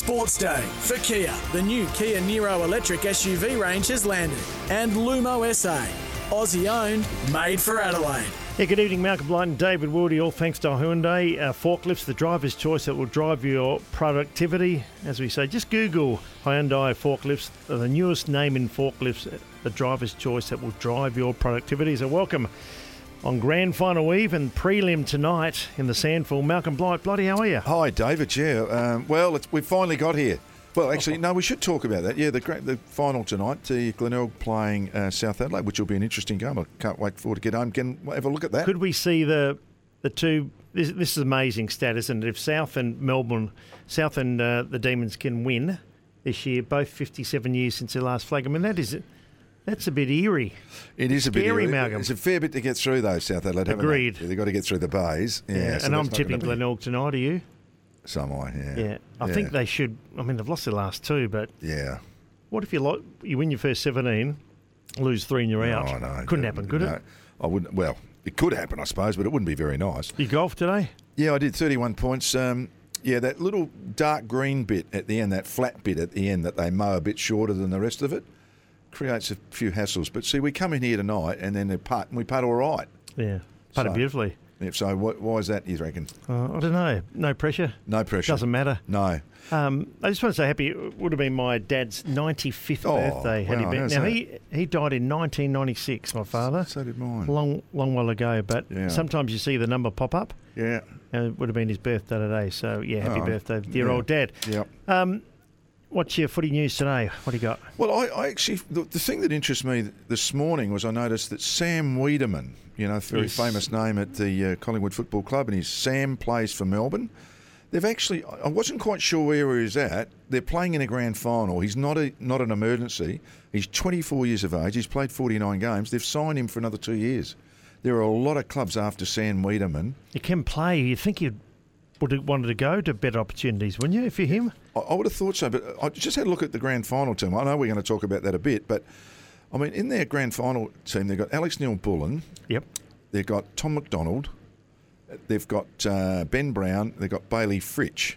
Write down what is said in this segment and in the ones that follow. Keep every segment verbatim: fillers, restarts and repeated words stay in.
Sports Day for Kia. The new Kia Niro electric S U V range has landed. And Lumo S A, Aussie owned, made for Adelaide. Yeah, good evening, Malcolm Blight and David Wildy, all thanks to Hyundai. Uh, forklifts, the driver's choice that will drive your productivity. As we say, just Google Hyundai forklifts, the newest name in forklifts, the driver's choice that will drive your productivity. So welcome on Grand Final Eve and prelim tonight in the Sandful. Malcolm Blight, Bloody, how are you? Hi, David, yeah. Um, well, it's, we've finally got here. Well, actually, no, we should talk about that. Yeah, the great, the final tonight, uh, Glenelg playing uh, South Adelaide, which will be an interesting game. I can't wait for it to get home. Can have a look at that. Could we see the the two? This, this is amazing stat, isn't it? If South and Melbourne, South and uh, the Demons can win this year, both fifty-seven years since their last flag. I mean, that is that's a bit eerie. It is Scary, a bit eerie. Malcolm. It's a fair bit to get through, though, South Adelaide. Agreed. They? They've got to get through the bays. Yeah, yeah. so and I'm that's not tipping gonna be- Glenelg tonight. Are you? So am I, yeah. Yeah, I Yeah. think they should. I mean, they've lost their last two, but Yeah. what if you like you win your first seventeen, lose three and you're out? Oh, no. Couldn't happen, could no, it? I wouldn't. Well, it could happen, I suppose, but it wouldn't be very nice. You golf today? Yeah, I did thirty-one points. Um, yeah, that little dark green bit at the end, that flat bit at the end that they mow a bit shorter than the rest of it, creates a few hassles. But see, we come in here tonight and then they putt, and we putt all right. Yeah, putted So- beautifully. If so, wh- why is that, you reckon? Uh, I don't know. No pressure. No pressure. Doesn't matter. No. Um, I just want to say happy. It would have been my dad's ninety-fifth Oh, birthday had wow, he been. how's Now that? he he died in nineteen ninety-six. My father. So did mine. Long long while ago, but Yeah. sometimes you see the number pop up. Yeah. And it would have been his birthday today. So yeah, happy Oh, birthday, dear yeah. old dad. Yep. Um, what's your footy news today? What do you got? Well, I, I actually, the, the thing that interests me this morning was I noticed that Sam Wiedemann, you know, a very Yes. famous name at the uh, Collingwood Football Club, and his Sam plays for Melbourne. They've actually, I wasn't quite sure where he was at. They're playing in a grand final. He's not a not an emergency. He's twenty-four years of age. He's played forty-nine games. They've signed him for another two years. There are a lot of clubs after Sam Wiedemann. You can play. You think you would have wanted to go to better opportunities, wouldn't you, if you're him? I, I would have thought so, but I just had a look at the grand final team. I know we're going to talk about that a bit, but I mean, in their grand final team, they've got Alex Neil-Bullen, Yep. they've got Tom McDonald, they've got uh, Ben Brown, they've got Bailey Fritsch.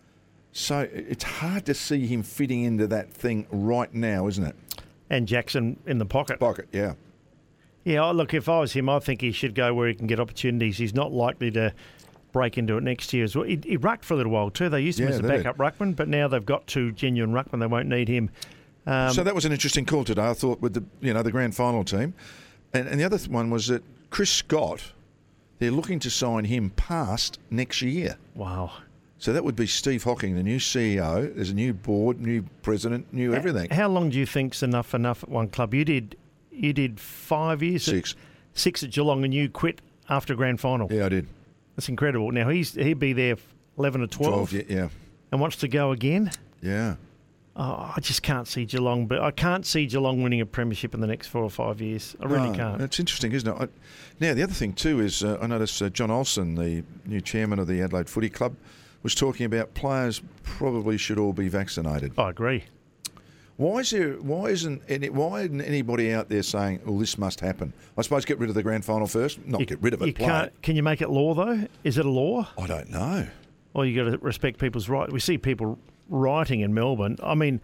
So it's hard to see him fitting into that thing right now, isn't it? And Jackson in the pocket. Pocket, yeah. Yeah, look, if I was him, I think he should go where he can get opportunities. He's not likely to break into it next year as well. He, he rucked for a little while too. They used him Yeah, as a they did. backup ruckman, but now they've got two genuine ruckmen. They won't need him. Um, So that was an interesting call today, I thought, with the you know the grand final team. And, and the other th- one was that Chris Scott, they're looking to sign him past next year. wow. So that would be Steve Hocking, the new C E O. There's a new board, new president, new everything. How long do you think's enough enough at one club? You did you did five years? Six. At, six at Geelong, and you quit after grand final. Yeah, I did. That's incredible. Now, he's he'd be there eleven or twelve, yeah, yeah. and wants to go again. Yeah. Oh, I just can't see Geelong, but I can't see Geelong winning a premiership in the next four or five years. I really No, can't. It's interesting, isn't it? I, now, the other thing, too, is uh, I noticed uh, John Olsen, the new chairman of the Adelaide Footy Club, was talking about players probably should all be vaccinated. I agree. Why is there? Why isn't any, why isn't anybody out there saying, "Well, this must happen"? I suppose get rid of the grand final first. Not You- get rid of it. You play can't. it. Can you make it law though? Is it a law? I don't know. Or you got to respect people's rights. We see people rioting in Melbourne. I mean,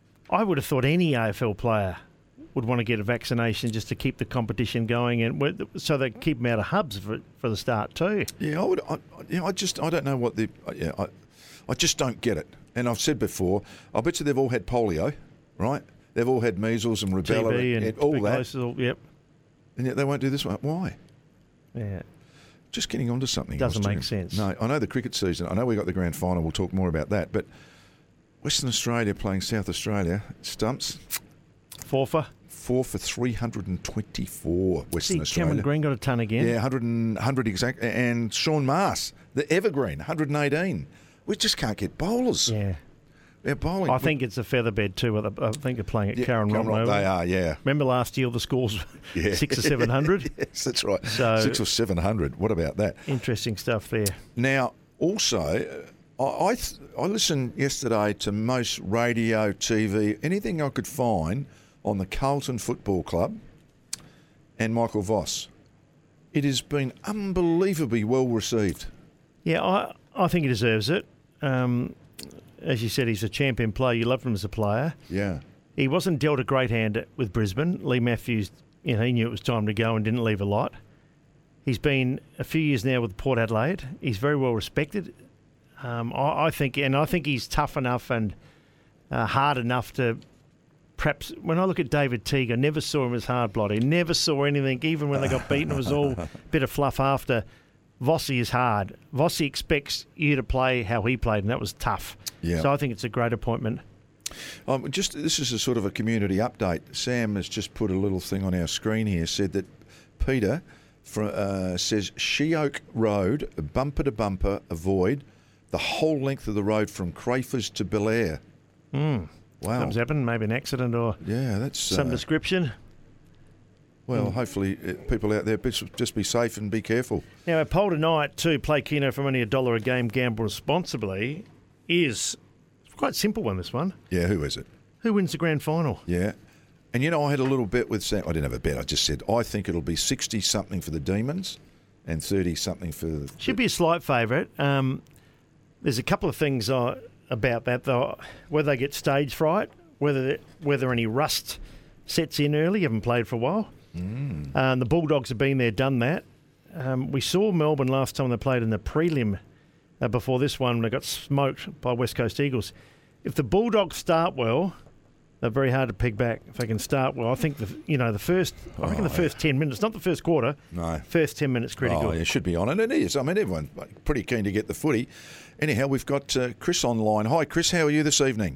I would have thought any A F L player would want to get a vaccination just to keep the competition going, and so they keep them out of hubs for, for the start too. Yeah, I would. I, you know, I just I don't know what the. Yeah, I, I just don't get it. And I've said before, I bet you they've all had polio, right? They've all had measles and T rubella B and, and all that, tuberculosis, all- Yep. and yet they won't do this one. Why? Yeah. Just getting onto something. Doesn't else, make too. sense. No, I know the cricket season. I know we got the grand final. We'll talk more about that. But Western Australia playing South Australia stumps Forfer. four for three hundred and twenty-four. Western See, Australia. Cameron Green got a ton again. Yeah, one hundred, and, one hundred exact. And Sean Maas, the evergreen, one hundred eighteen. We just can't get bowlers. Yeah. They're bowling. I think it's a featherbed too. I think they're playing at yeah, Karen Karen Rock. Rock, They are, yeah. Remember last year the scores were Yeah. six or seven hundred? Yes, that's right. So- Six or seven hundred. What about that? Interesting stuff there. Now, also, I I, th- I listened yesterday to most radio, T V, anything I could find on the Carlton Football Club and Michael Voss. It has been unbelievably well received. Yeah, I I think he deserves it. Um, as you said, he's a champion player. You loved him as a player. Yeah. He wasn't dealt a great hand with Brisbane. Lee Matthews, you know, he knew it was time to go and didn't leave a lot. He's been a few years now with Port Adelaide. He's very well respected. Um, I, I think, and I think he's tough enough and uh, hard enough to. Perhaps when I look at David Teague, I never saw him as hard blood. He never saw anything, even when they got beaten. It was all a bit of fluff after. Vossi is hard. Vossi expects you to play how he played, and that was tough. Yeah. So I think it's a great appointment. Um, just this is a sort of a community update. Sam has just put a little thing on our screen here. Said that Peter from, uh, says Sheoak Road, bumper to bumper, avoid the whole length of the road from Crafers to Belair. Mm. Wow. Something's happened, maybe an accident or yeah, that's some uh, description. Well, Mm. hopefully uh, people out there just be safe and be careful. Now, our poll tonight to play Keno from only a dollar a game, gamble responsibly, is quite a simple one, this one. Yeah, who is it? Who wins the grand final? Yeah. And, you know, I had a little bet with Sam. I didn't have a bet. I just said, I think it'll be sixty-something for the Demons and thirty-something for the... Should be a slight favourite. Um, there's a couple of things uh, about that, though. Whether they get stage fright, whether whether any rust sets in early, haven't played for a while. Mm. Um, the Bulldogs have been there, done that. Um, we saw Melbourne last time they played in the prelim uh, before this one. They got smoked by West Coast Eagles. If the Bulldogs start well, they're very hard to peg back. If they can start well, I think the you know the first. I reckon Oh, the first yeah. ten minutes, not the first quarter. No. First ten minutes critical. Oh, it should be on, and it is. I mean, everyone's pretty keen to get the footy. Anyhow, we've got uh, Chris online. Hi, Chris. How are you this evening?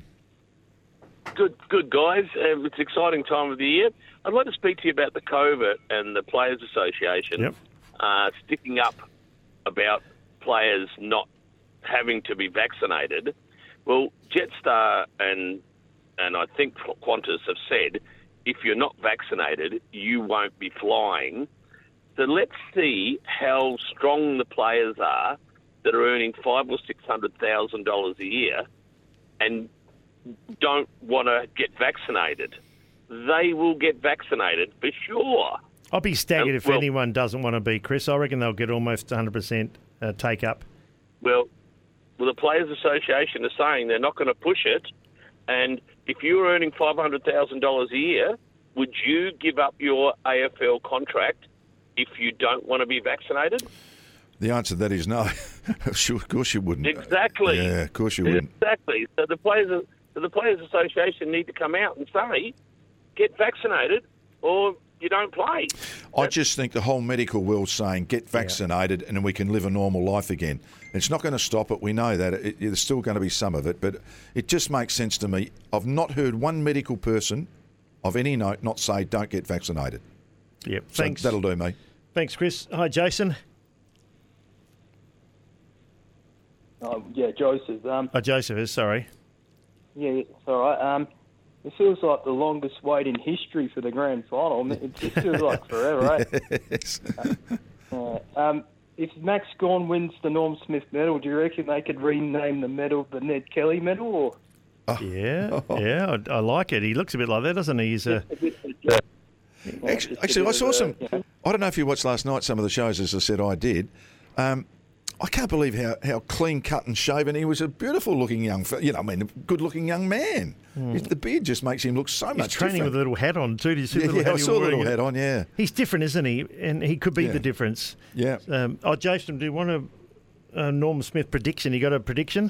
Good, good guys. Um, it's an exciting time of the year. I'd like to speak to you about the COVID and the Players Association Yep. uh, sticking up about players not having to be vaccinated. Well, Jetstar and and I think Qantas have said if you're not vaccinated, you won't be flying. So let's see how strong the players are that are earning five or six hundred thousand dollars a year and don't want to get vaccinated. They will get vaccinated for sure. I'll be staggered Uh, if well- anyone doesn't want to be, Chris. I reckon they'll get almost one hundred percent uh, take up. Well, well, the Players Association is saying they're not going to push it. And if you're earning five hundred thousand dollars a year, would you give up your A F L contract if you don't want to be vaccinated? The answer to that is no. Sure, of course you wouldn't. Exactly. Yeah, of course you wouldn't. Exactly. So the Players, so the Players Association need to come out and say, get vaccinated or you don't play. I just think the whole medical world's saying get vaccinated and then we can live a normal life again. It's not going to stop it. We know that. It, there's still going to be some of it, but it just makes sense to me. I've not heard one medical person of any note not say don't get vaccinated. Yep. So Thanks. that'll do me. Thanks, Chris. Hi, Jason. Um, yeah, Joseph. Um, Oh, Joseph is, sorry. yeah, it's all right. Um, it feels like the longest wait in history for the grand final. I mean, it just feels like forever, eh? Yes. Uh, um, if Max Gawn wins the Norm Smith medal, do you reckon they could rename the medal the Ned Kelly medal? Or Yeah, yeah, I, I like it. He looks a bit like that, doesn't he? He's a, Actually, actually I saw some. I don't know if you watched last night some of the shows, as I said I did. Um, I can't believe how, how clean cut and shaven he was. A beautiful looking young, fe- you know, I mean, a good looking young man. The beard just makes him look so he's much training different. with a little hat on too. Did you see yeah, the little yeah, hat I he saw was the little wearing? hat on. Yeah, He's different, isn't he? And he could be Yeah. the difference. yeah. Um, oh, Jason, do you want a, a Norm Smith prediction? You got a prediction?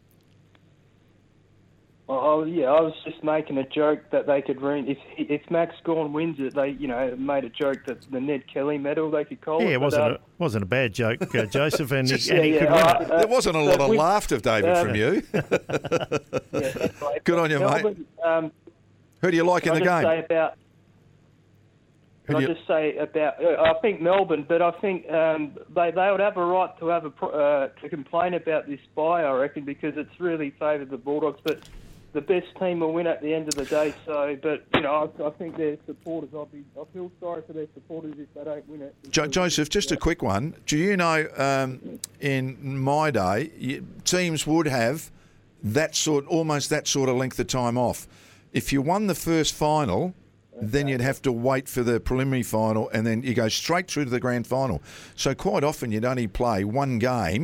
Oh, yeah, I was just making a joke that they could re- if if Max Gawn wins it, they you know made a joke that the Ned Kelly medal they could call Yeah, it. it but, wasn't uh, a, wasn't a bad joke, uh, Joseph, and he, Just- and he yeah, could yeah, win all it. right. There wasn't a Uh, lot of with- laughter, David, uh, from you. yeah, that's right. Good on you, mate. Melbourne, Um, Who do you like in Can the I just game? say about? Who Can do I you- just say about? uh, I think Melbourne, but I think um, they they would have a right to have a pro- uh, to complain about this bye. I reckon because it's really favoured the Bulldogs, but the best team will win at the end of the day. So, but you know, I, I think their supporters. I'll be. I feel sorry for their supporters if they don't win it. Jo- Joseph, just a quick one. Do you know, um, in my day, you, teams would have that sort, almost that sort of length of time off. If you won the first final, then you'd have to wait for the preliminary final, and then you go straight through to the grand final. So quite often you'd only play one game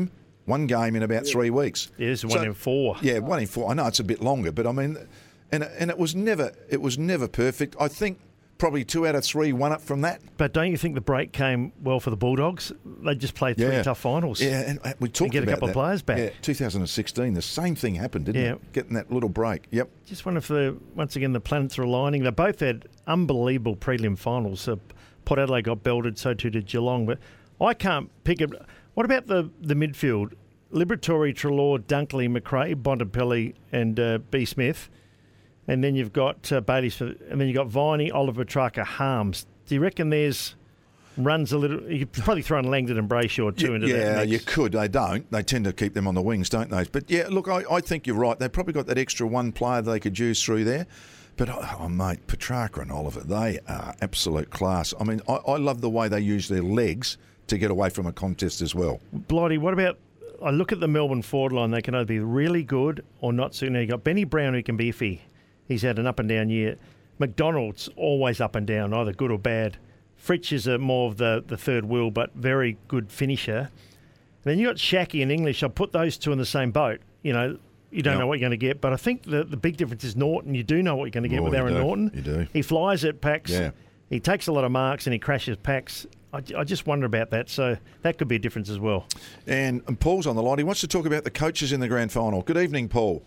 One game in about three weeks. Yeah, this is one So- in four. Yeah, one in four. I know it's a bit longer, but I mean, and and it was never it was never perfect. I think probably two out of three won it from that. But don't you think the break came well for the Bulldogs? They just played three Yeah. tough finals. Yeah, and uh, we talked get a about couple of that. players back. Yeah, two thousand sixteen, the same thing happened, didn't Yeah. it? Getting that little break. Yep. Just wonder if the once again the planets are aligning. They both had unbelievable prelim finals. So Port Adelaide got belted, so too did Geelong. But I can't pick it. What about the the midfield? Liberatore, Treloar, Dunkley, McRae, Bontempelli, and uh, B. Smith. And then you've got uh, Bailey, and then you've got Viney, Oliver, Petrarca, Harms. Do you reckon there's runs a little? You could probably throw in Langdon and Brayshaw too into that Yeah, mix. you could. They don't. They tend to keep them on the wings, don't they? But yeah, look, I, I think you're right. They've probably got that extra one player they could use through there. But, oh, mate, Petrarca and Oliver, they are absolute class. I mean, I, I love the way they use their legs to get away from a contest as well. Blighty, what about? I look at the Melbourne forward line. They can either be really good or not so. Now you've got Benny Brown who can be iffy. He's had an up and down year. McDonald's always up and down, either good or bad. Fritsch is a more of the, the third wheel, but very good finisher. And then you got Shackey and English. I'll put those two in the same boat. You know, you don't Yep. know what you're going to get, but I think the, the big difference is Norton. You do know what you're going to get Oh, with you Aaron do. Norton. You do. He flies at packs. Yeah. He takes a lot of marks and he crashes packs. I, I just wonder about that. So that could be a difference as well. And, and Paul's on the line. He wants to talk about the coaches in the grand final. Good evening, Paul.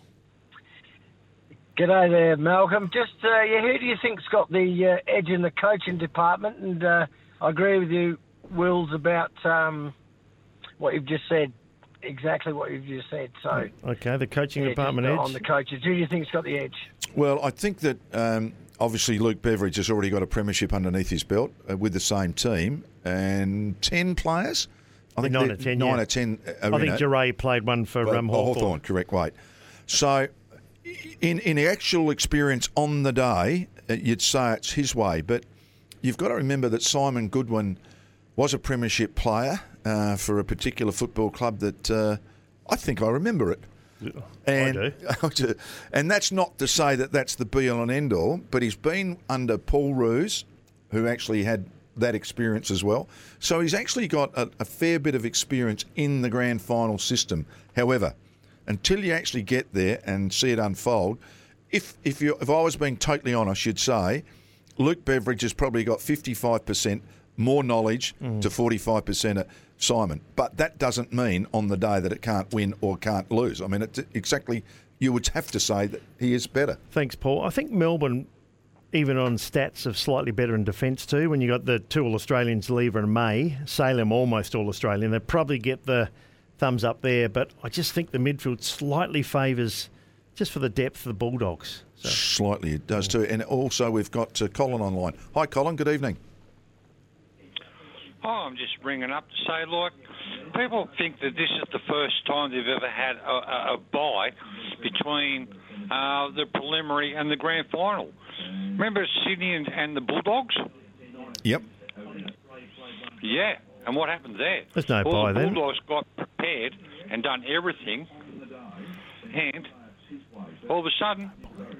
G'day there, Malcolm. Just, uh, yeah, who do you think's got the uh, edge in the coaching department? And uh, I agree with you, Wills, about um, what you've just said. Exactly what you've just said. So, Okay, the coaching yeah, department just edge. on the coaches. Who do you think's got the edge? Well, I think that um, obviously Luke Beveridge has already got a premiership underneath his belt uh, with the same team and ten players. I think Nine they're- or ten, Nine yeah. or ten. Are I in think it. Geray played one for Well, um, oh, Hawthorn. Hawthorn, correct, wait. So, in in the actual experience on the day, uh, you'd say it's his way, but you've got to remember that Simon Goodwin was a premiership player uh, for a particular football club that uh, I think I remember it. And, I do. And that's not to say that that's the be-all and end-all, but he's been under Paul Roos, who actually had that experience as well. So he's actually got a, a fair bit of experience in the grand final system. However, until you actually get there and see it unfold, if if you if I was being totally honest, you'd say Luke Beveridge has probably got fifty-five percent more knowledge Mm. to forty-five percent of Simon. But that doesn't mean on the day that it can't win or can't lose. I mean, it's exactly, you would have to say that he is better. Thanks, Paul. I think Melbourne, even on stats, are slightly better in defence too. When you got the two All-Australians, Lever and May, Salem almost All-Australian, they probably get the thumbs up there. But I just think the midfield slightly favours, just for the depth of the Bulldogs. So. Slightly, it does too. And also we've got uh, Colin online. Hi, Colin. Good evening. Oh, I'm just ringing up to say, like, people think that this is the first time they've ever had a, a, a bye between uh, the preliminary and the grand final. Remember Sydney and, and the Bulldogs? Yep. Yeah, and what happened there? There's no well, bye the then. Bulldogs got prepared and done everything, and all of a sudden,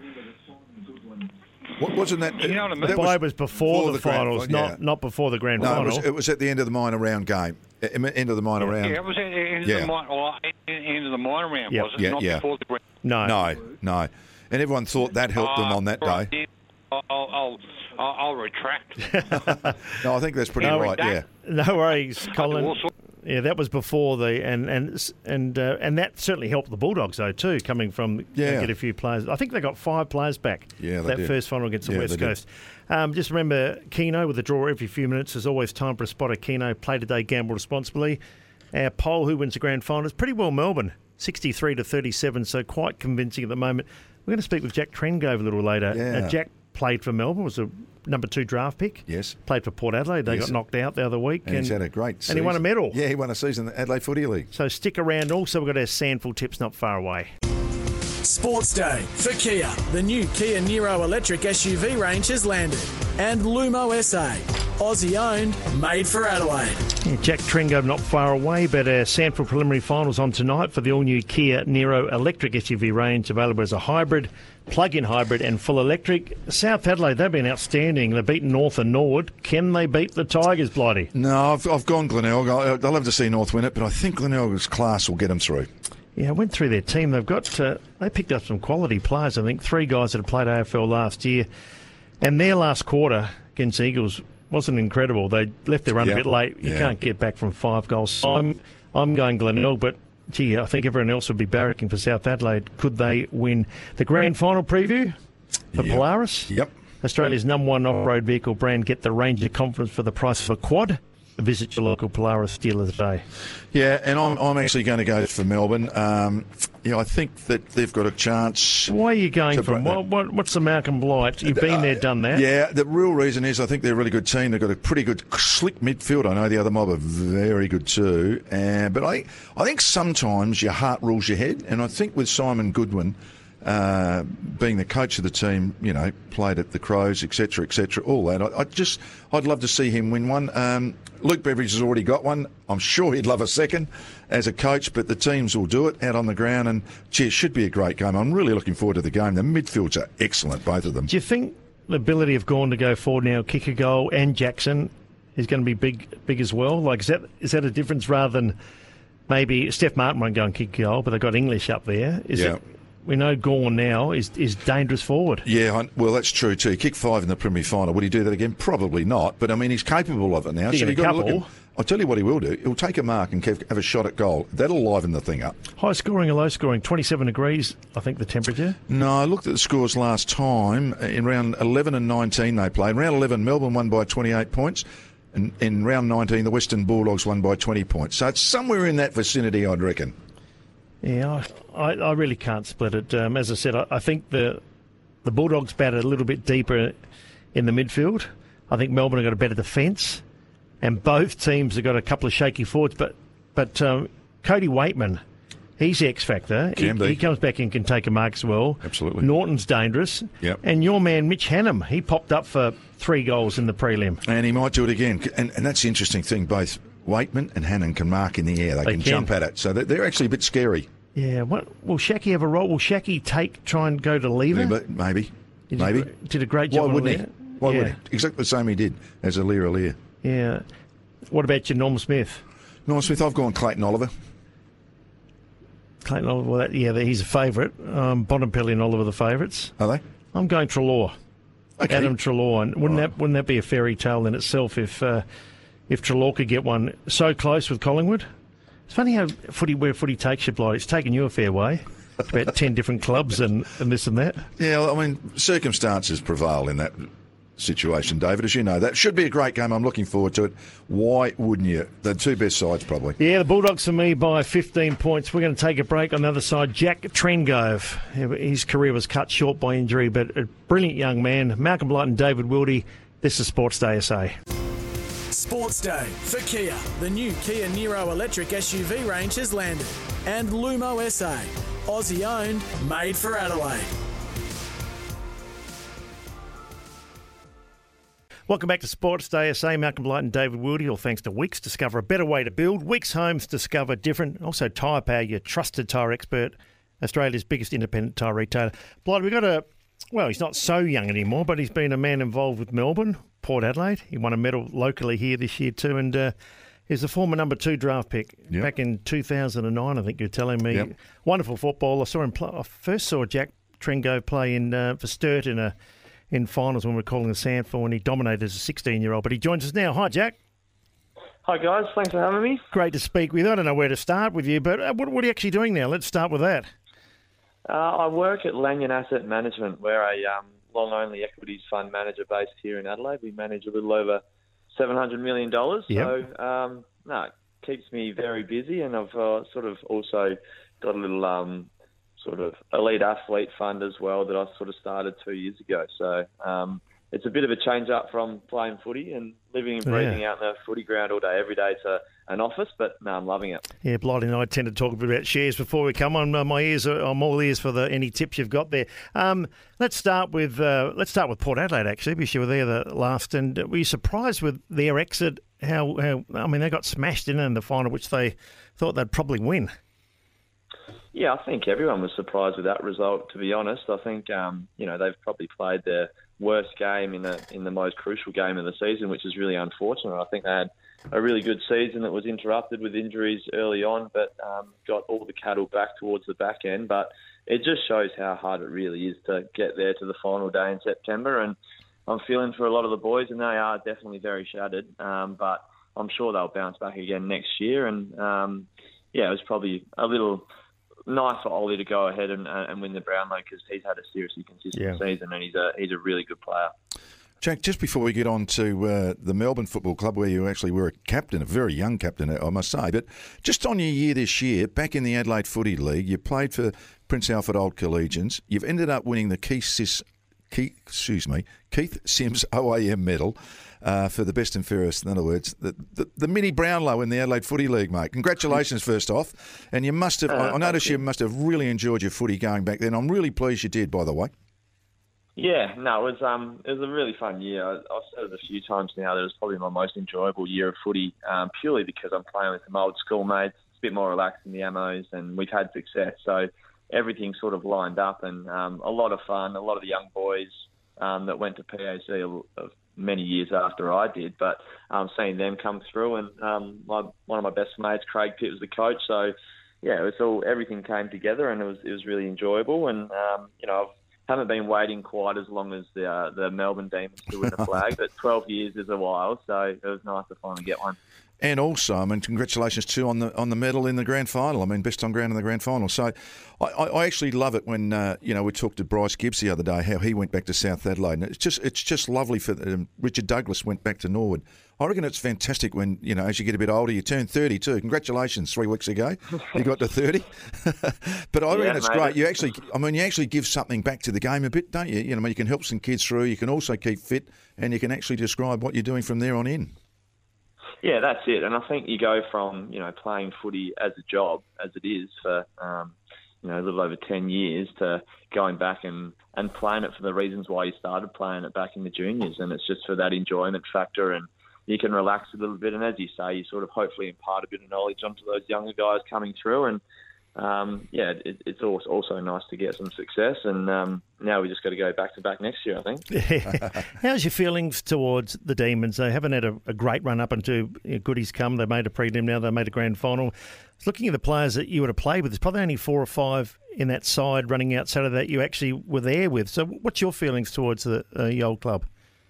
What, wasn't that? You know what I mean? that Bye was before the, grand finals, final, not yeah. not before the grand No, it final. was, it was at the end of the minor round game. Uh, End of the minor round. yeah, it was at the end, Yeah. of, the, mi- or end of the minor round, Yep. was it? Yeah, Not yeah. before the grand no. No, no. And everyone thought that helped them Uh, on that right, day. yeah, I'll, I'll, I'll, I'll retract. No, I think that's pretty No, right, yeah. No worries, Colin. also- Yeah, that was before the and and and uh, and that certainly helped the Bulldogs though too, coming from Yeah. get a few players. I think they got five players back. Yeah, they that did. first final against the Yeah, West they did. Coast. Um, just remember Keno with a draw every few minutes. There's always time for a spot of Keno. Play today, gamble responsibly. Our poll, who wins the grand final, is pretty well Melbourne, sixty-three to thirty-seven, so quite convincing at the moment. We're going to speak with Jack Trengove a little later. Yeah. Uh, Jack played for Melbourne, was a number two draft pick. Yes. Played for Port Adelaide. They Yes. got knocked out the other week. And, he's had a great season. And he won a medal. Yeah, he won a season in the Adelaide Footy League. So stick around. Also, we've got our Sandful tips not far away. Sports Day for Kia. The new Kia Niro electric S U V range has landed. And Lumo S A, Aussie owned, made for Adelaide. Yeah, Jack Trengove not far away, but uh, Sanford preliminary finals on tonight for the all-new Kia Niro electric S U V range, available as a hybrid, plug-in hybrid and full electric. South Adelaide, they've been outstanding. They've beaten North and Norwood. Can they beat the Tigers, Blighty? No, I've, I've gone Glenelg. I- I'd love to see North win it, but I think Glenelg's class will get them through. Yeah, I went through their team. They've got uh, they picked up some quality players. I think three guys that have played A F L last year, and their last quarter against Eagles wasn't incredible. They left their run Yeah. a bit late. You Yeah. can't get back from five goals. I'm I'm going Glenelg, but gee, I think everyone else would be barracking for South Adelaide. Could they win the grand final preview for Yep. Polaris? Yep. Australia's number one off-road vehicle brand. Get the Ranger Conference for the price of a quad. Visit your local Polaris dealer today. Yeah, and I'm, I'm actually going to go for Melbourne. Um, yeah, I think that they've got a chance. Why are you going to from? br- What, what, what's the Malcolm Blight? You've been there, done that. Yeah, the real reason is I think they're a really good team. They've got a pretty good, slick midfield. I know the other mob are very good too. Uh, but I, I think sometimes your heart rules your head. And I think with Simon Goodwin uh, being the coach of the team, you know, played at the Crows, et cetera, et cetera, all that, I, I just, I'd love to see him win one. Um, Luke Beveridge has already got one. I'm sure he'd love a second as a coach, but the teams will do it out on the ground. And, gee, it should be a great game. I'm really looking forward to the game. The midfields are excellent, both of them. Do you think the ability of Gawn to go forward now, kick a goal, and Jackson is going to be big, big as well? Like, is that is that a difference rather than maybe Steph Martin won't go and kick a goal, but they've got English up there? Is Yeah. it? We know Gawn now is is dangerous forward. Yeah, I- well, that's true too. He kicked five in the preliminary final. Would he do that again? Probably not. But I mean, he's capable of it now. He So get you've a got to look couple. at. I'll tell you what he will do. He'll take a mark and have have a shot at goal. That'll liven the thing up. High scoring or low scoring? twenty-seven degrees, I think the temperature. No, I looked at the scores last time. In round eleven and nineteen they played. In round eleven, Melbourne won by twenty-eight points. And in round nineteen, the Western Bulldogs won by twenty points. So it's somewhere in that vicinity, I'd reckon. Yeah, I, I, I really can't split it. Um, as I said, I, I think the the Bulldogs batted a little bit deeper in the midfield. I think Melbourne have got a better defence, and both teams have got a couple of shaky forwards. But but um, Cody Waitman, he's the X factor. He, Can be. he comes back and can take a mark as well. Absolutely. Norton's dangerous. Yep. And your man Mitch Hannum, he popped up for three goals in the prelim. And he might do it again. And, and that's the interesting thing. Both Waitman and Hannon can mark in the air. They, They can, can. jump at it. So they're, they're actually a bit scary. Yeah. What will Shaki have a role? Will Shaki take try and go to lever? But maybe. Did Maybe. A, did a great job. Why on wouldn't he? there. Why yeah. would he? Exactly the same he did as Alir Alir. Yeah. What about your Norm Smith? Norm Smith, I've gone Clayton Oliver. Clayton Oliver, well, that, yeah, he's a favourite. Um, Bontempelli and Oliver the favourites. Are they? I'm going Treloar. Okay. Adam Treloar. And wouldn't that wouldn't that be a fairy tale in itself if uh, if Treloar could get one so close with Collingwood? It's funny how footy where footy takes you, Blight. It's taken you a fair way. About ten different clubs and, and this and that. Yeah, I mean, circumstances prevail in that situation, David, as you know. That should be a great game. I'm looking forward to it. Why wouldn't you? The two best sides, probably. Yeah, the Bulldogs for me by fifteen points. We're going to take a break. On the other side, Jack Trengove. His career was cut short by injury, but a brilliant young man. Malcolm Blight and David Wildy. This is Sports Day S A. Sports Day for Kia. The new Kia Niro electric S U V range has landed. And Lumo S A. Aussie owned, made for Adelaide. Welcome back to Sports Day S A. Malcolm Blight and David Wildy. All thanks to Wix. Discover a better way to build. Wix Homes, discover different. Also Tyre Power, your trusted tyre expert. Australia's biggest independent tyre retailer. Blight, we've got a, well, he's not so young anymore, but he's been a man involved with Melbourne, Port Adelaide. He won a medal locally here this year too, and uh, he's the former number two draft pick Yep. back in two thousand nine, I think you're telling me. Yep. Wonderful football. I saw him play. I first saw Jack Trengove play in uh, for Sturt in a in finals when we were calling the Sandford, and he dominated as a sixteen-year-old. But he joins us now. Hi, Jack. Hi guys, thanks for having me. Great to speak with you. I don't know where to start with you, but uh, what, what are you actually doing now? Let's start with that. Uh, I work at Lanyon Asset Management. We're a um, long-only equities fund manager based here in Adelaide. We manage a little over seven hundred million dollars. Yep. So, um, no, it keeps me very busy, and I've uh, sort of also got a little um, sort of elite athlete fund as well that I sort of started two years ago. So um, it's a bit of a change up from playing footy and living and breathing Yeah. out in the footy ground all day, every day. It's a, an office, but no, I'm loving it. Yeah, Blighty and I tend to talk a bit about shares before we come on. Uh, my ears are, I'm all ears for the any tips you've got there. Um, let's start with uh, let's start with Port Adelaide actually, because you were there the last, and were you surprised with their exit? How, how I mean, they got smashed in in the final, which they thought they'd probably win. Yeah, I think everyone was surprised with that result, to be honest. I think, um, you know, they've probably played their worst game in the, in the most crucial game of the season, which is really unfortunate. I think they had a really good season that was interrupted with injuries early on, but um, got all the cattle back towards the back end. But it just shows how hard it really is to get there to the final day in September. And I'm feeling for a lot of the boys, and they are definitely very shattered. Um, but I'm sure they'll bounce back again next year. And, um, yeah, it was probably a little nice for Ollie to go ahead and, uh, and win the Brownlow, because he's had a seriously consistent yeah. season, and he's a he's a really good player. Jack, just before we get on to uh, the Melbourne Football Club, where you actually were a captain, a very young captain, I must say, but just on your year this year, back in the Adelaide Footy League, you played for Prince Alfred Old Collegians. You've ended up winning the Keith, Sis, Keith, excuse me, Keith Sims O A M medal uh, for the best and fairest, in other words, the, the, the mini Brownlow in the Adelaide Footy League, mate. Congratulations, first off. And you must have, uh, I noticed you. you must have really enjoyed your footy going back then. I'm really pleased you did, by the way. Yeah, no, it was um, it was a really fun year. I, I've said it a few times now that it was probably my most enjoyable year of footy, um, purely because I'm playing with some old schoolmates. It's a bit more relaxed in the ammos, and we've had success. So everything sort of lined up, and um, a lot of fun. A lot of the young boys um, that went to P A C a, a, many years after I did, but um, seeing them come through, and um, my, one of my best mates, Craig Pitt, was the coach. So yeah, it was all everything came together, and it was it was really enjoyable. And um, you know, I've haven't been waiting quite as long as the uh, the Melbourne Demons to win the flag, but twelve years is a while, so it was nice to finally get one. And also, I mean, congratulations too on the on the medal in the grand final. I mean, best on ground in the grand final. So, I, I actually love it when uh, you know we talked to Bryce Gibbs the other day how he went back to South Adelaide, and it's just it's just lovely for um, Richard Douglas went back to Norwood. I reckon it's fantastic when you know as you get a bit older, you turn thirty too. Congratulations, three weeks ago you got to thirty. But I reckon yeah, it's mate. great. You actually, I mean, you actually give something back to the game a bit, don't you? You know, I mean, you can help some kids through. You can also keep fit, and you can actually describe what you're doing from there on in. Yeah, that's it. And I think you go from, you know, playing footy as a job, as it is for, um, you know, a little over ten years, to going back and, and playing it for the reasons why you started playing it back in the juniors. And it's just for that enjoyment factor, and you can relax a little bit. And as you say, you sort of hopefully impart a bit of knowledge onto those younger guys coming through. And, um, yeah, it, it's also nice to get some success. And um, now we just got to go back to back next year, I think. Yeah. How's your feelings towards the Demons? They haven't had a, a great run up until you know, goodies come. They made a prelim, now they made a grand final. Looking at the players that you would have played with, there's probably only four or five in that side running outside of that you actually were there with. So what's your feelings towards the, uh, the old club?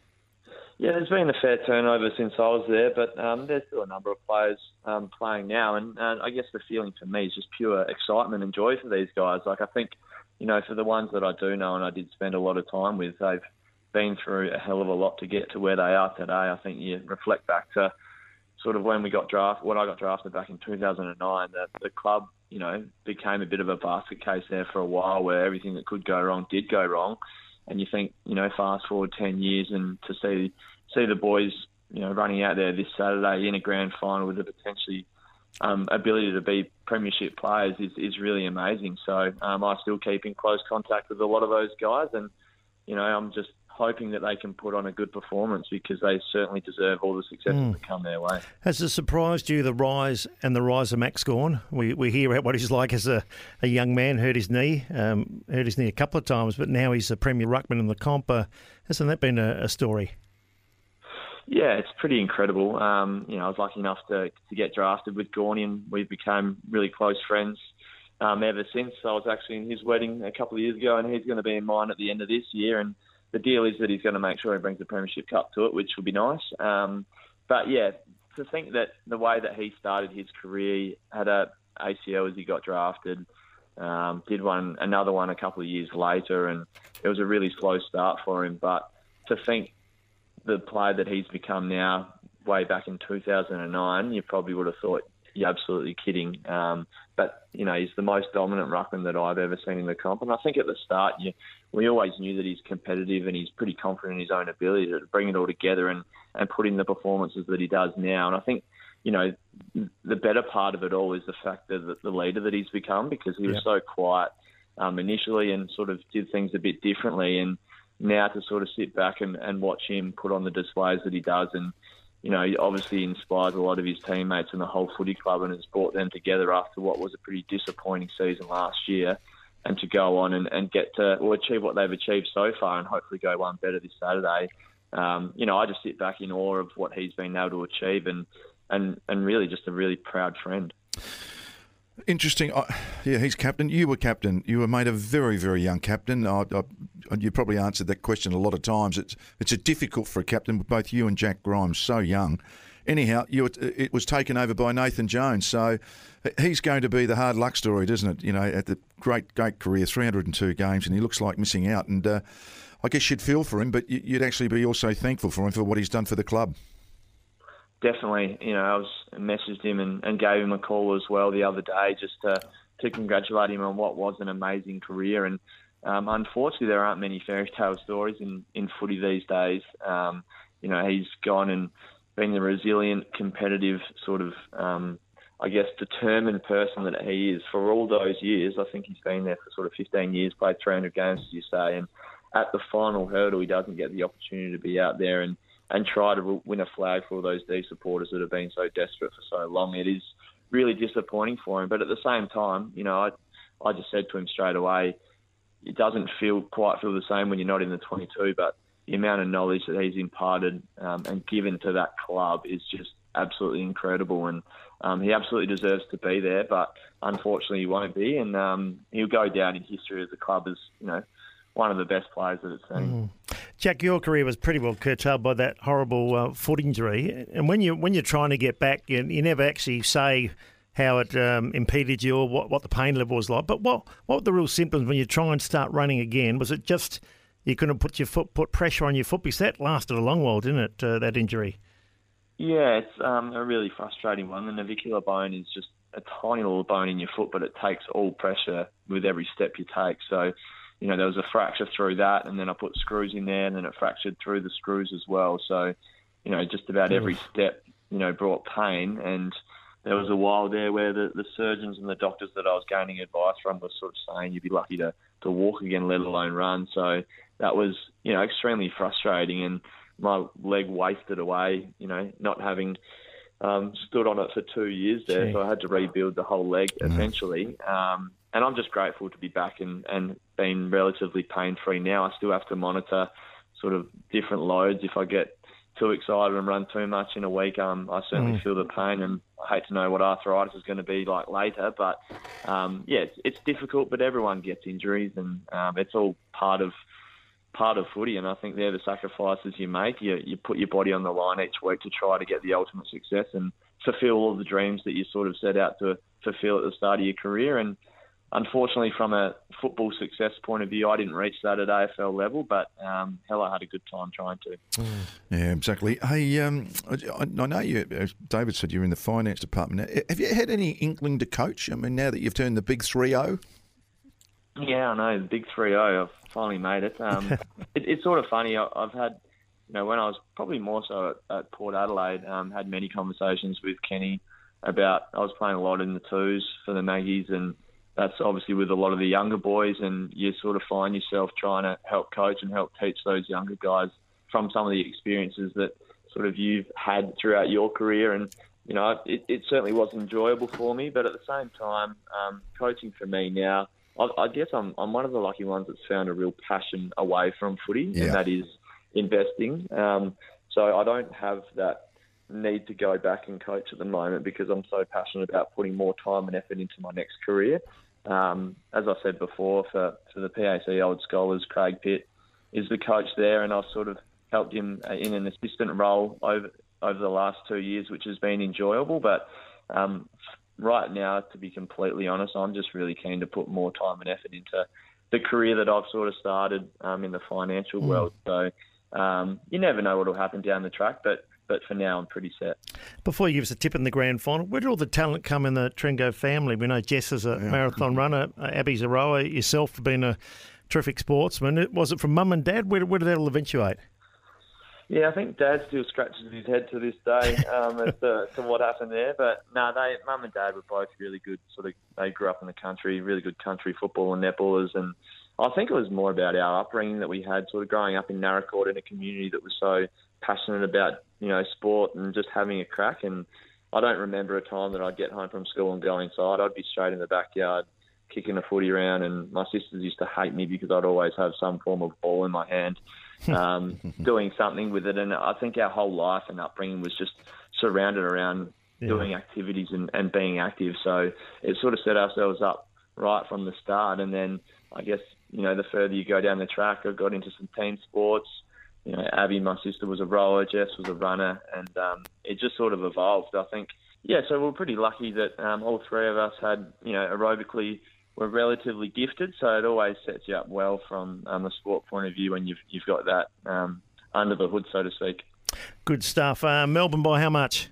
Yeah, there's been a fair turnover since I was there, but um, there's still a number of players um, playing now. And uh, I guess the feeling for me is just pure excitement and joy for these guys. Like, I think, you know, for the ones that I do know and I did spend a lot of time with, they've been through a hell of a lot to get to where they are today. I think you reflect back to sort of when we got drafted, when I got drafted back in two thousand nine, the, the club, you know, became a bit of a basket case there for a while, where everything that could go wrong did go wrong. And you think, you know, fast forward ten years and to see see the boys, you know, running out there this Saturday in a grand final with the potentially um, ability to be premiership players is, is really amazing. So um, I still keep in close contact with a lot of those guys, and, you know, I'm just hoping that they can put on a good performance, because they certainly deserve all the success mm. that come their way. Has it surprised you, the rise and the rise of Max Gawn? We we hear about what he's like as a, a young man, hurt his knee, um, hurt his knee a couple of times, but now he's a Premier Ruckman in the comp. Uh, hasn't that been a, a story? Yeah, it's pretty incredible. Um, you know, I was lucky enough to, to get drafted with Gawny, and we became really close friends um, ever since. I was actually in his wedding a couple of years ago, and he's going to be in mine at the end of this year. And the deal is that he's going to make sure he brings the Premiership Cup to it, which will be nice. Um, but yeah, to think that the way that he started his career, had a A C L as he got drafted, um, did one another one a couple of years later, and it was a really slow start for him. But to think the player that he's become now, way back in two thousand nine, you probably would have thought, you're absolutely kidding. Um, but, you know, he's the most dominant ruckman that I've ever seen in the comp. And I think at the start, you, we always knew that he's competitive and he's pretty confident in his own ability to bring it all together and, and put in the performances that he does now. And I think, you know, the better part of it all is the fact that the leader that he's become, because he was Yep. so quiet um, initially and sort of did things a bit differently. And now to sort of sit back and, and watch him put on the displays that he does, and you know, he obviously inspires a lot of his teammates and the whole footy club, and has brought them together after what was a pretty disappointing season last year, and to go on and, and get to or achieve what they've achieved so far, and hopefully go one better this Saturday. Um, you know, I just sit back in awe of what he's been able to achieve, and and, and really just a really proud friend. Interesting. Uh, yeah, he's captain. You were captain. You were made a very, very young captain. I, I, you probably answered that question a lot of times. It's it's a difficult for a captain, both you and Jack Grimes, so young. Anyhow, you, it was taken over by Nathan Jones, so he's going to be the hard luck story, doesn't it? You know, at the great, great career, three hundred two games, and he looks like missing out. And uh, I guess you'd feel for him, but you'd actually be also thankful for him for what he's done for the club. Definitely. You know, I was messaged him and, and gave him a call as well the other day just to, to congratulate him on what was an amazing career. And um, unfortunately, there aren't many fairy tale stories in, in footy these days. Um, you know, he's gone and been the resilient, competitive, sort of, um, I guess, determined person that he is for all those years. I think he's been there for sort of fifteen years, played three hundred games, as you say. And at the final hurdle, he doesn't get the opportunity to be out there and and try to win a flag for all those D supporters that have been so desperate for so long. It is really disappointing for him. But at the same time, you know, I I just said to him straight away, it doesn't feel quite feel the same when you're not in the twenty-two, but the amount of knowledge that he's imparted um, and given to that club is just absolutely incredible. And um, he absolutely deserves to be there, but unfortunately he won't be. And um, he'll go down in history as the club as, you know, one of the best players that it's seen. Mm. Jack, your career was pretty well curtailed by that horrible uh, foot injury. And when, you, when you're trying to get back, you, you never actually say how it um, impeded you or what, what the pain level was like. But what, what were the real symptoms when you try and start running again? Was it just you couldn't put your foot, put pressure on your foot? Because that lasted a long while, didn't it, uh, that injury? Yeah, it's um, a really frustrating one. The navicular bone is just a tiny little bone in your foot, but it takes all pressure with every step you take. So, you know, there was a fracture through that, and then I put screws in there, and then it fractured through the screws as well. So, you know, just about every step, you know, brought pain. And there was a while there where the, the surgeons and the doctors that I was gaining advice from were sort of saying you'd be lucky to, to walk again, let alone run. So that was, you know, extremely frustrating. And my leg wasted away, you know, not having um, stood on it for two years there. Gee. So I had to rebuild the whole leg mm. eventually. Um, and I'm just grateful to be back and, and being relatively pain-free now. I still have to monitor sort of different loads. If I get too excited and run too much in a week, um, I certainly mm. feel the pain, and I hate to know what arthritis is going to be like later. But, um, yeah, it's, it's difficult, but everyone gets injuries, and um, it's all part of part of footy, and I think they're the sacrifices you make. You, you put your body on the line each week to try to get the ultimate success and fulfill all the dreams that you sort of set out to fulfill at the start of your career. And unfortunately, from a football success point of view, I didn't reach that at A F L level, but um, hell, I had a good time trying to. Yeah, exactly. Hey, um, I, I know you, as David said, you're in the finance department. Have you had any inkling to coach? I mean, now that you've turned the big three oh? Yeah, I know, the big three oh. I've finally made it. Um, it. It's sort of funny. I, I've had, you know, when I was probably more so at, at Port Adelaide, um, had many conversations with Kenny about, I was playing a lot in the twos for the Maggies, and that's obviously with a lot of the younger boys, and you sort of find yourself trying to help coach and help teach those younger guys from some of the experiences that sort of you've had throughout your career. And, you know, it, it certainly was enjoyable for me, but at the same time, um, coaching for me now, I, I guess I'm, I'm one of the lucky ones that's found a real passion away from footy, yeah. and that is investing. Um, so I don't have that need to go back and coach at the moment because I'm so passionate about putting more time and effort into my next career. Um, as I said before, for, for the P A C Old Scholars, Craig Pitt is the coach there, and I've sort of helped him in an assistant role over over the last two years, which has been enjoyable. But um, right now, to be completely honest, I'm just really keen to put more time and effort into the career that I've sort of started um, in the financial mm. world. So um, you never know what will happen down the track, but But for now, I'm pretty set. Before you give us a tip in the grand final, where did all the talent come in the Trengo family? We know Jess is a yeah. marathon runner, Abby's a rower, yourself being a terrific sportsman. Was it from mum and dad? Where, where did that all eventuate? Yeah, I think Dad still scratches his head to this day um, as to, to what happened there. But no, they, Mum and Dad were both really good. Sort of, they grew up in the country, really good country football and netballers. And I think it was more about our upbringing that we had, sort of growing up in Naracoorte in a community that was so passionate about, you know, sport and just having a crack. And I don't remember a time that I'd get home from school and go inside. I'd be straight in the backyard kicking a footy around, and my sisters used to hate me because I'd always have some form of ball in my hand, um, doing something with it. And I think our whole life and upbringing was just surrounded around yeah. doing activities and, and being active. So it sort of set ourselves up right from the start. And then I guess, you know, the further you go down the track, I got into some team sports. You know, Abby, my sister, was a rower, Jess was a runner, and um, it just sort of evolved, I think. Yeah, so we're pretty lucky that um, all three of us had, you know, aerobically, we're relatively gifted, so it always sets you up well from um, a sport point of view when you've you've got that um, under the hood, so to speak. Good stuff. Uh, Melbourne by how much?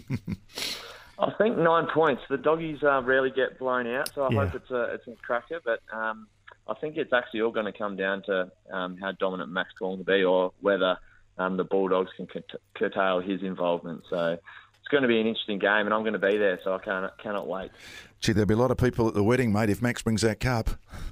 I think nine points. The doggies uh, rarely get blown out, so I Yeah. hope it's a it's a cracker. But um, I think it's actually all going to come down to um, how dominant Max Gawn will be, or whether um, the Bulldogs can curt- curtail his involvement. So it's going to be an interesting game, and I'm going to be there, so I cannot cannot wait. Gee, there'll be a lot of people at the wedding, mate, if Max brings that cup.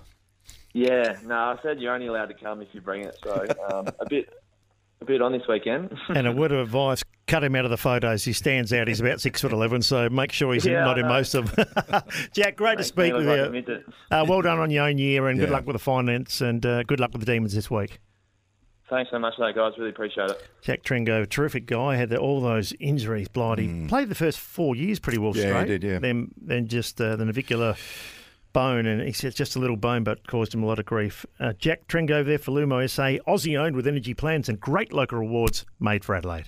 Yeah, no, I said you're only allowed to come if you bring it, so um, a bit a bit on this weekend. And a word of advice, cut him out of the photos. He stands out. He's about six foot eleven, so make sure he's Yeah, not I in know. most of them. Jack, great Makes to speak me with look like you. a midget. Uh, well done on your own year, and good Yeah. luck with the finance, and uh, good luck with the Demons this week. Thanks so much for that, guys. Really appreciate it. Jack Tringo, terrific guy, had all those injuries, blighty. Played the first four years pretty well Yeah, he straight. did, yeah. Then, then just uh, the navicular bone, and he said just a little bone, but caused him a lot of grief. Uh, Jack Tringo there for Lumo S A, Aussie owned with energy plans and great local rewards made for Adelaide.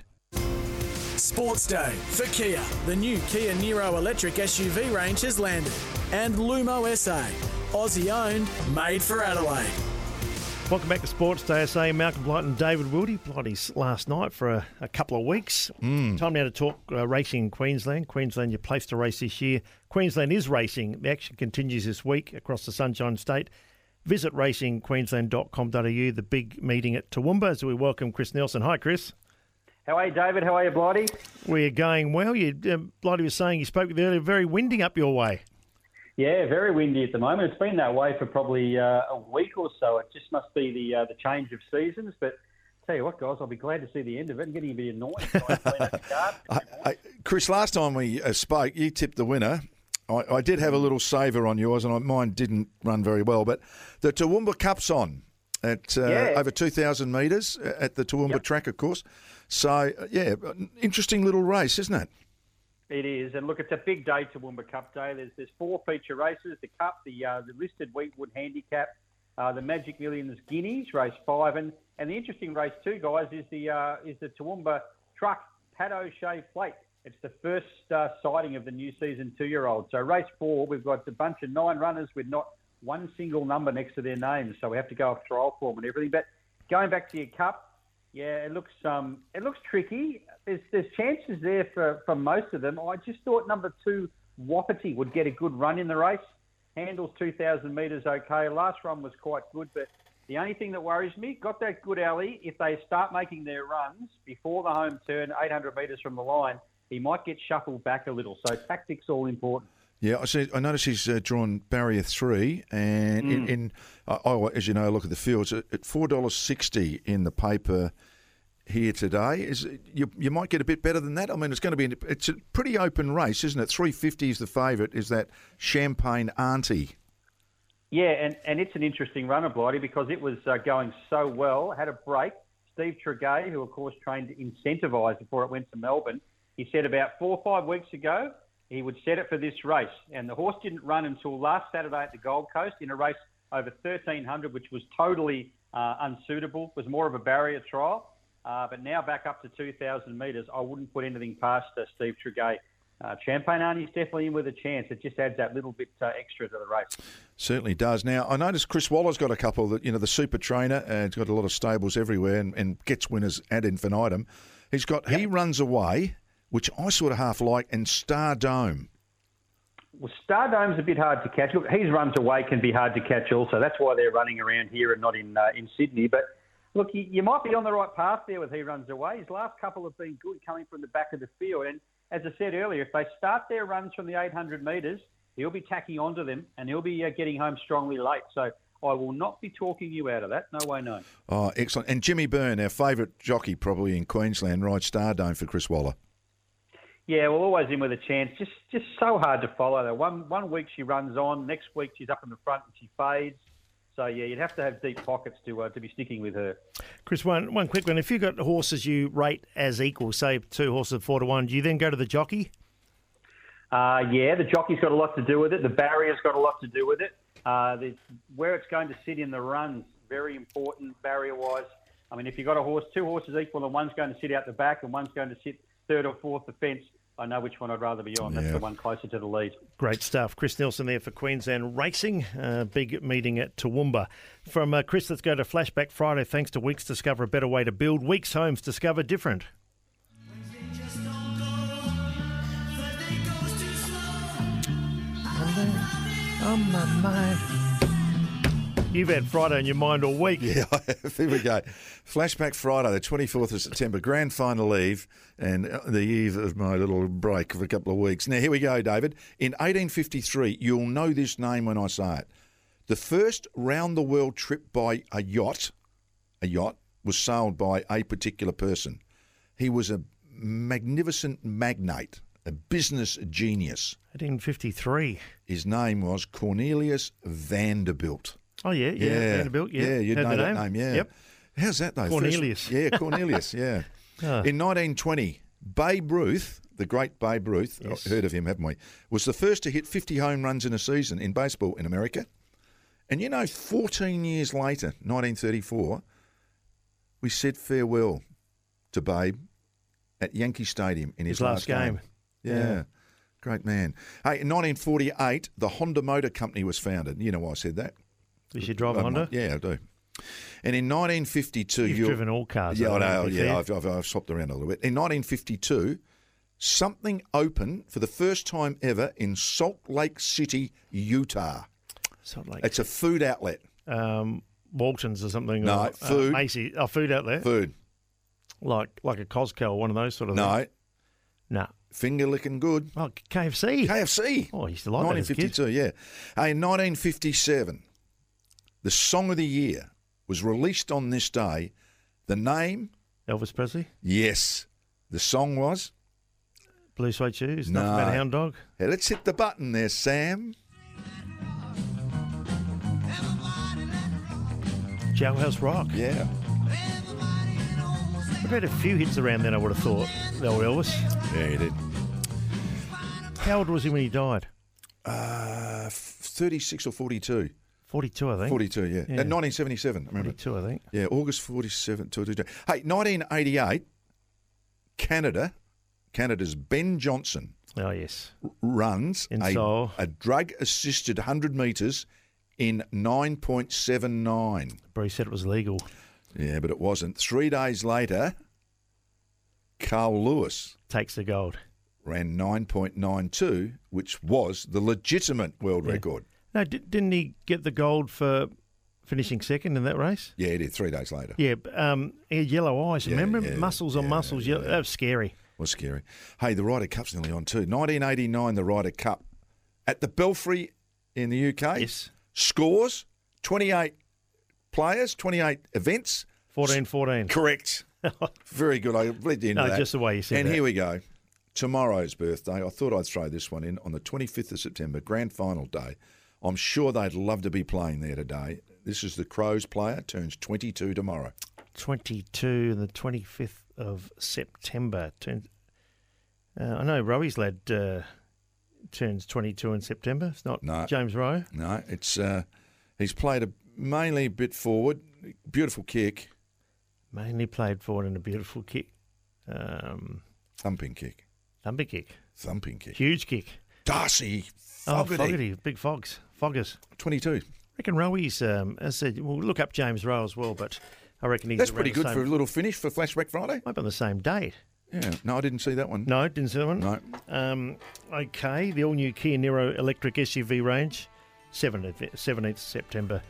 Sports Day for Kia. The new Kia Niro electric S U V range has landed. And Lumo S A, Aussie owned, made for Adelaide. Welcome back to Sports Day S A. Malcolm Blight and David Wildy. Blighty's last night for a, a couple of weeks. Mm. Time now to talk uh, racing in Queensland. Queensland, your place to race this year. Queensland is racing. The action continues this week across the Sunshine State. Visit racing queensland dot com dot a u, the big meeting at Toowoomba, as we welcome Chris Nelson. Hi, Chris. How are you, David? How are you, Blighty? We're going well. You, uh, Blighty was saying, you spoke with earlier, very windy up your way. Yeah, very windy at the moment. It's been that way for probably uh, a week or so. It just must be the uh, the change of seasons. But tell you what, guys, I'll be glad to see the end of it and getting a bit annoying. trying to clean up the card. I, I, Chris, last time we uh, spoke, you tipped the winner. I, I did have a little saver on yours, and I, mine didn't run very well. But the Toowoomba Cup's on at uh, Yeah. over two thousand metres at the Toowoomba Yep. track, of course. So, uh, yeah, an interesting little race, isn't it? It is, and look, it's a big day, Toowoomba Cup Day. There's there's four feature races: the Cup, the uh, the listed Wheatwood Handicap, uh, the Magic Millions Guineas, race five, and, and the interesting race too, guys, is the uh, is the Toowoomba Truck Paddo Shea Plate. It's the first uh, sighting of the new season two-year-old. So race four, we've got a bunch of nine runners with not one single number next to their names, so we have to go off trial form and everything. But going back to your Cup, yeah, it looks um, it looks tricky. There's there's chances there for, for most of them. I just thought number two, Wapiti, would get a good run in the race. Handles two thousand metres okay. Last run was quite good, but the only thing that worries me, got that good alley. If they start making their runs before the home turn, eight hundred metres from the line, he might get shuffled back a little. So tactics all important. Yeah, I see. I notice he's uh, drawn barrier three, and in, in uh, oh, as you know, look at the fields at, at four dollars sixty in the paper here today. Is you you might get a bit better than that. I mean, it's going to be it's a pretty open race, isn't it? Three fifty is the favourite. Is that Champagne Auntie? Yeah, and, and it's an interesting runner, Blighty, because it was uh, going so well. Had a break. Steve Tregay, who of course trained Incentivise before it went to Melbourne, he said about four or five weeks ago he would set it for this race. And the horse didn't run until last Saturday at the Gold Coast in a race over thirteen hundred, which was totally uh, unsuitable. It was more of a barrier trial. Uh, but now back up to two thousand metres, I wouldn't put anything past uh, Steve Tregay. Uh, Champagne Arnie's definitely in with a chance. It just adds that little bit uh, extra to the race. Certainly does. Now, I noticed Chris Waller's got a couple that, you know, the super trainer, and he's got a lot of stables everywhere and, and gets winners ad infinitum. He's got Yep. He Runs Away, which I sort of half like, and Star Dome. Well, Stardome's a bit hard to catch. Look, He's Runs Away can be hard to catch also. That's why they're running around here and not in uh, in Sydney. But Look, you, you might be on the right path there with He Runs Away. His last couple have been good coming from the back of the field. And as I said earlier, if they start their runs from the eight hundred metres, he'll be tacking onto them and he'll be uh, getting home strongly late. So I will not be talking you out of that. No way, no. Oh, excellent. And Jimmy Byrne, our favourite jockey probably in Queensland, rides Stardome for Chris Waller. Yeah, well, always in with a chance. Just just so hard to follow, though. One, one week she runs on, next week she's up in the front and she fades. So, yeah, you'd have to have deep pockets to uh, to be sticking with her. Chris, one one quick one. If you've got horses you rate as equal, say two horses four to one, do you then go to the jockey? Uh, yeah, the jockey's got a lot to do with it. The barrier's got a lot to do with it. Uh, the, where it's going to sit in the runs, very important barrier-wise. I mean, if you've got a horse, two horses equal, and one's going to sit out the back and one's going to sit third or fourth the fence, I know which one I'd rather be on. That's Yeah. the one closer to the lead. Great stuff. Chris Nelson there for Queensland Racing. Uh, big meeting at Toowoomba. From uh, Chris, let's go to Flashback Friday. Thanks to Weeks, discover a better way to build. Weeks Homes, discover different. On my mind. You've had Friday in your mind all week. Yeah, I have. Here we go. Flashback Friday, the twenty-fourth of September, grand final eve, and the eve of my little break for a couple of weeks. Now, here we go, David. In eighteen fifty-three, you'll know this name when I say it. The first round-the-world trip by a yacht, a yacht, was sailed by a particular person. He was a magnificent magnate, a business genius. eighteen fifty-three. His name was Cornelius Vanderbilt. Oh, yeah, yeah, Yeah, Vanderbilt, yeah. yeah, you'd Heard know the that name, yeah. Yep. How's that, though? Cornelius. First, yeah, Cornelius, yeah. Ah. In nineteen twenty, Babe Ruth, the great Babe Ruth, Yes. heard of him, haven't we, was the first to hit fifty home runs in a season in baseball in America. And you know, fourteen years later, nineteen thirty-four, we said farewell to Babe at Yankee Stadium in his, His last game. Yeah. Yeah. Great man. Hey, in nineteen forty-eight, the Honda Motor Company was founded. You know why I said that? You should drive a Um, Honda? Yeah, I do. And in nineteen fifty-two... You've you'll- driven all cars. Yeah, I though, know. to be Yeah, fair. I've, I've, I've swapped around a little bit. In nineteen fifty-two, something opened for the first time ever in Salt Lake City, Utah. Salt Lake. It's a food outlet. Um, Walton's or something. No, or, food. Uh, Macy. Oh, food outlet. Food. Like like a Costco or one of those sort of No, things. No. finger licking good. Oh, K F C. K F C. Oh, I used to like that as a nineteen kid. fifty-two, yeah. Hey, in nineteen fifty-seven, the song of the year was released on this day. The name, Elvis Presley. yes, the song was... Blue Suede Shoes. No. Nothing about a hound dog. Hey, let's hit the button there, Sam. Jailhouse Rock. Yeah. We've had a few hits around then, I would have thought. The old Elvis. Yeah, he did. How old was he when he died? Uh, thirty-six or forty-two. forty-two, I think. forty-two, yeah. Yeah. Uh, nineteen seventy-seven, I remember. forty-two, I think. Yeah, August forty-seven. Two, two, two. Hey, nineteen eighty-eight, Canada, Canada's Ben Johnson Oh, yes. runs In a, Seoul. a drug-assisted one hundred metres in nine point seven nine. Bree said it was legal. Yeah, but it wasn't. Three days later, Carl Lewis Takes the gold. ran nine point nine two, which was the legitimate world Yeah. record. No, di- didn't he get the gold for finishing second in that race? Yeah, he did, three days later. Yeah, but, um, he had yellow eyes. Yeah, Remember? yeah, muscles on yeah, muscles. Yellow. yeah. That was scary. Was scary. Hey, the Ryder Cup's nearly on too. nineteen eighty-nine, the Ryder Cup at the Belfry in the U K. Yes. Scores, twenty-eight players, twenty-eight events. fourteen fourteen. Correct. Very good. I read into No, that. just the way you said And that. here we go. Tomorrow's birthday. I thought I'd throw this one in on the twenty-fifth of September, grand final day. I'm sure they'd love to be playing there today. This is the Crows player, turns twenty-two tomorrow. twenty-two and the twenty-fifth of September. Turns, uh, I know Rowy's lad uh, turns twenty-two in September. It's not No. James Rowe. No, it's uh, he's played a, mainly a bit forward. Beautiful kick, Mainly played forward in a beautiful kick. Um, thumping kick, thumping kick. thumping kick. Huge kick. Darcy Oh, Fogarty, Fogarty. Big Fogs. Foggers. twenty-two. I reckon Rowy's, um, as I said, we'll look up James Rowe as well, but I reckon he's That's around pretty the good same, for a little finish for Flashback Friday. might be on the same date. Yeah, no, I didn't see that one. No, didn't see that one. No. Um, okay, the all-new Kia Niro electric S U V range, seventeenth of September.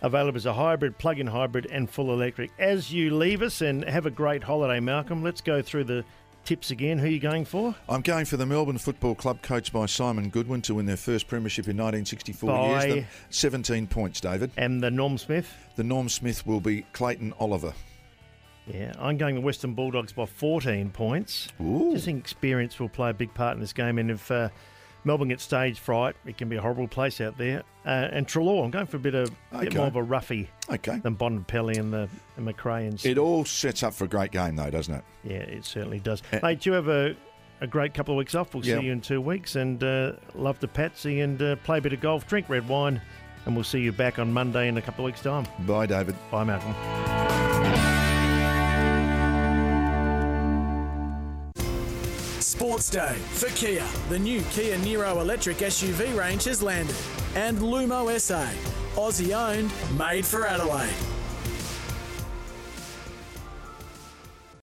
Available as a hybrid, plug-in hybrid and full electric. As you leave us and have a great holiday, Malcolm, let's go through the tips again. Who are you going for? I'm going for the Melbourne Football Club, coached by Simon Goodwin, to win their first premiership in nineteen sixty-four By- years. The seventeen points, David. And the Norm Smith? The Norm Smith will be Clayton Oliver. Yeah, I'm going the Western Bulldogs by fourteen points. Ooh. Just think experience will play a big part in this game. And if uh, Melbourne gets stage fright, it can be a horrible place out there. Uh, and Treloar, I'm going for a bit of Okay. bit more of a roughie Okay. than Bontempelli and the and McRae and It all sets up for a great game, though, doesn't it? Yeah, it certainly does. Uh, Mate, you have a, a great couple of weeks off. We'll Yeah. see you in two weeks. And uh, love to Patsy and uh, play a bit of golf, drink red wine. And we'll see you back on Monday in a couple of weeks' time. Bye, David. Bye, Malcolm. Sports Day for Kia. The new Kia Niro electric S U V range has landed. And Lumo S A, Aussie owned, made for Adelaide.